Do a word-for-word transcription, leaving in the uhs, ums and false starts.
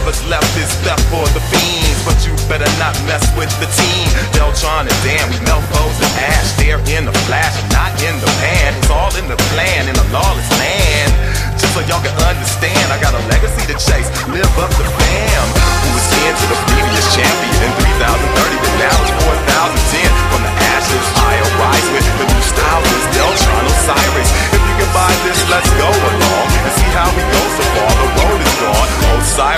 what's left is left for the fiends. But you better not mess with the team. Deltron and Dan, we melt foes and ash. They're in the flash and not in the pan. It's all in the plan in a lawless land. Just so y'all can understand, I got a legacy to chase. Live up the fam, who was kin to the previous champion in three thousand